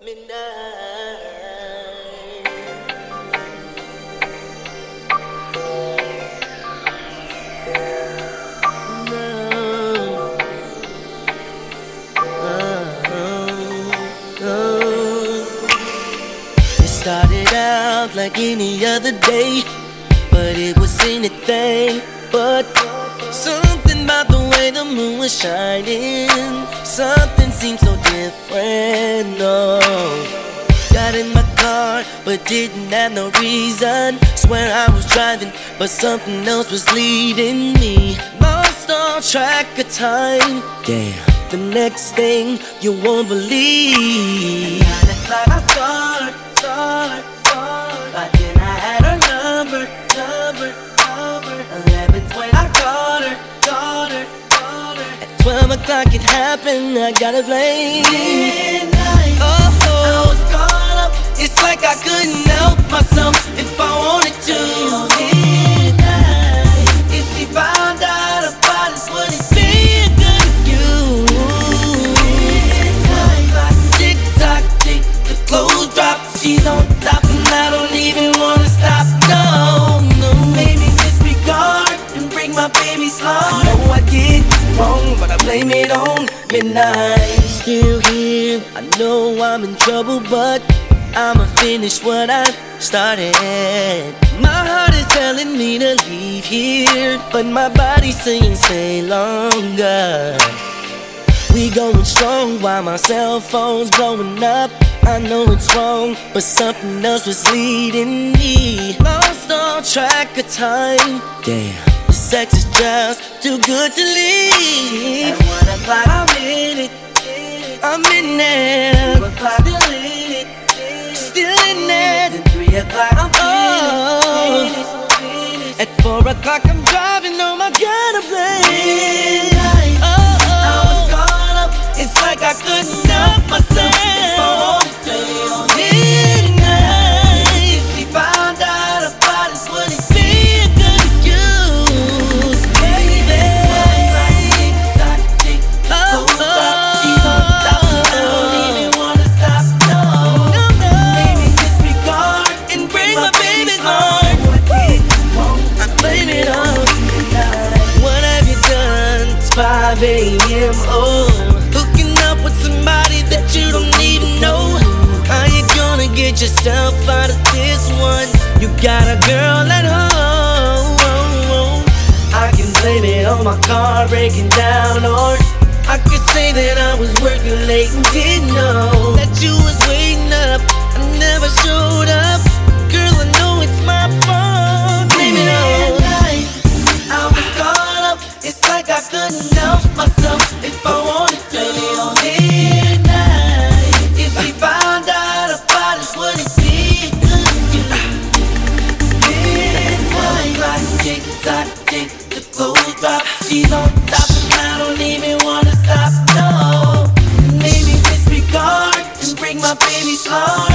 It started out like any other day, but it was anything but. Something about the way the moon was shining, something seemed so different, no. Got in my car, but didn't have no reason. Swear I was driving, but something else was leading me. Lost all track of time. Damn. The next thing you won't believe, like I saw her, but then I had her number. 11:20, I called her. At 12 o'clock it happened, I gotta blame. Midnight, I was caught up. It's like I couldn't help myself if I wanted to. Midnight, if she found out about it, would it be a good excuse? Midnight, tick tock, tick, the clothes drop. She's on top and I don't even wanna stop. No, maybe disregard and break my baby's heart. I know I did wrong, but I blame it on midnight. Still here, I know I'm in trouble, but I'ma finish what I started. My heart is telling me to leave here, but my body's saying stay longer. We going strong while my cell phone's blowing up. I know it's wrong, but something else was leading me. Lost all track of time. Damn, the sex is just too good to leave. At 1 o'clock, I'm in it. I'm in there. 2 o'clock, still in it. Then 3 o'clock, I'm finished. At 4 o'clock, I'm driving home. I gotta blame. I was caught up. It's like I couldn't help myself. Midnight, if she found out about it, would it be a good excuse? Baby, she's on top, I don't even wanna stop, no. Maybe disregard and break my baby's heart. I blame it on midnight. What have you done? It's 5 a.m. Oh, hooking up with somebody that you don't even know. How you gonna get yourself out of this one? You got a girl at home. I can blame it on my car breaking down, or I could say that I was working late and didn't know that you was waiting up. I never showed up. Girl, I know it's my fault. Blame it on. I was caught up. It's like I couldn't help myself if I wanted to. Midnight, if she found out about it, would it be good to you? Midnight, tick tock, tick, the clothes drop. She's on top and I don't even wanna stop, no. Maybe disregard and break my baby's heart.